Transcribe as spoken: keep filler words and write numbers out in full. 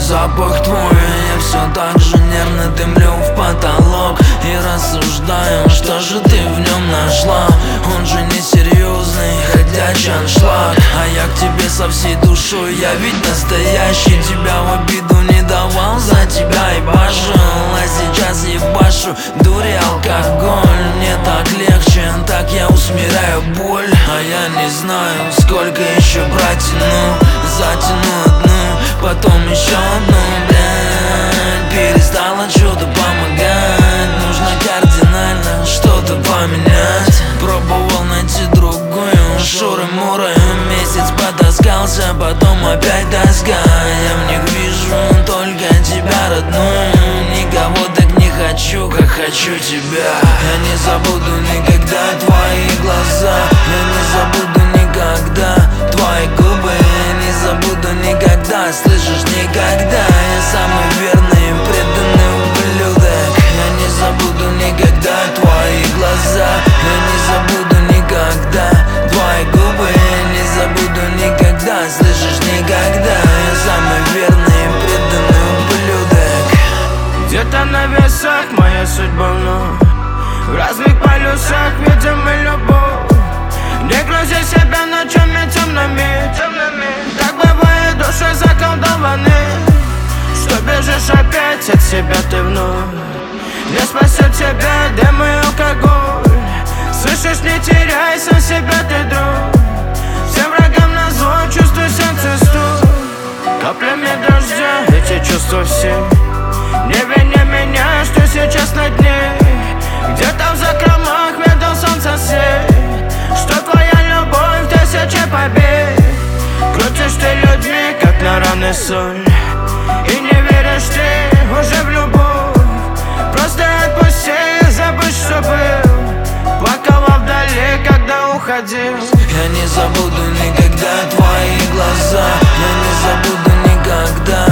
запах твой. Я все так же нервно дымлю в потолок и рассуждаю, что же ты в нем нашла. Он же несерьезный, ходячий аншлаг, а я к тебе со всей душой. Я ведь настоящий, тебя в обиду не давал, за тебя и башил, а сейчас ебашу дури, алкоголь. Мне так легче, так я усмиряю боль. А я не знаю, сколько еще протяну. Затяну одну, потом еще одну, блядь. Перестало чудо помогать, нужно кардинально что-то поменять. Пробовал найти другую, шуры-муры, месяц потаскался, потом опять тоска. Я в них вижу только тебя, родную. Никого так не хочу, как хочу тебя. Я не забуду никогда твои глаза, я не забуду никогда твои губы. Я не забуду никогда, слышишь, никогда. Я самый верный и преданный ублюдок. Я не забуду никогда твои глаза, я не забуду никогда твои губы. Я не забуду никогда, слышишь, никогда. Я самый верный и преданный ублюдок. Где-то на весах моя судьба вновь, в разных полюсах видим мы любовь. Не грузи себя ночами темными, так бывает душой заколдованы, что бежишь опять от себя ты вновь. Не спасет тебя дым и алкоголь, слышишь, не теряй сам себя ты, друг. Всем врагам назло, чувствуй сердце стук. Каплями дождя эти чувства все. Не вини меня, что сейчас на дне. Где-то в закромах видел солнце свет, что твоя любовь тысячи побед. Крутишь ты людьми, как на раны соль, и не веришь ты уже в любовь. Просто отпусти, забудь, что был. Плакала вдали, когда уходил. Я не забуду никогда твои глаза, я не забуду никогда